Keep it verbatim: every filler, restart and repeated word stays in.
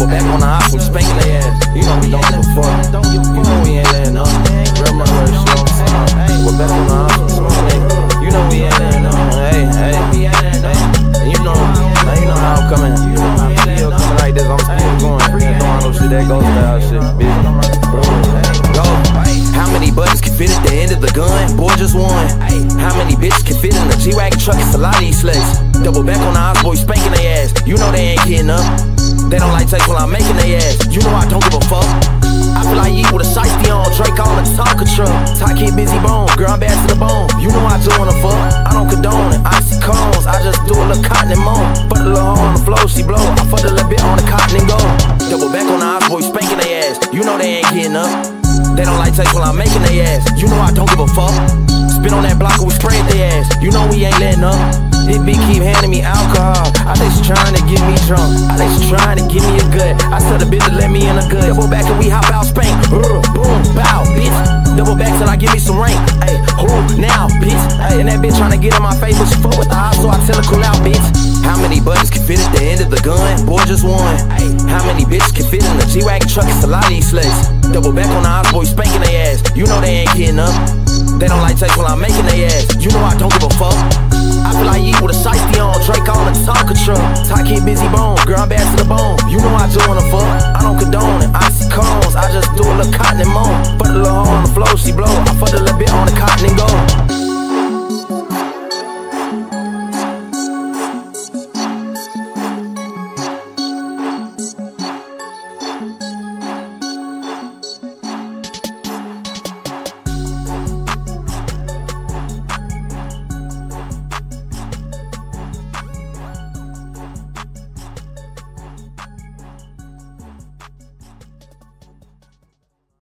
Double back on the house, we spanking their ass. You know we don't give a fuck. You know we ain't letting up. Real mother, show. We're back on the house, we smoking. You know we ain't letting up. Hey, hey, hey. And you know, now you know how I'm coming. You know I'm still coming like this. I'm still going. You know I know shit that goes style shit, bitch. Go. How many buttons can fit at the end of the gun? Boy, just one. How many bitches can fit in the G-Wagon truck? It's a lot of these sluts. Double back on the house, boy, spanking their ass. You know they ain't getting up. They don't like text when I'm making their ass. You know I don't give a fuck. I feel like eat with a shiesty on. Drake on the Tonka truck. Tie kid busy bone. Girl, I'm bad to the bone. You know I do wanna fuck. I don't condone it. Icy cones. I just do a little cotton and moan. Put a little hoe on the floor, she blow. I fucked a little bit on the cotton and go. Double back on the house, boy, spanking their ass. You know they ain't getting up. They don't like text when I'm making their ass. You know I don't give a fuck. Spit on that block and we sprayed their ass. You know we ain't letting up. This bitch keep handing me alcohol. I think she trying to get me drunk. I think she trying to give me a good. I tell the bitch to let me in a good. Double back and we hop out, spank. Uh, boom, bow, bitch. Double back till I give me some rain. Ayy, who now, bitch? Ayy, and that bitch trying to get in my face, but she fuck with the house, so I tell her cool out, bitch. How many buttons can fit at the end of the gun? Boy, just one. How many bitches can fit in the G-Wagon truck? It's a lot of these sluts. Double back on the house, boy, spanking their ass. You know they ain't getting up. They don't like text when I'm making their ass. You know I don't give a fuck.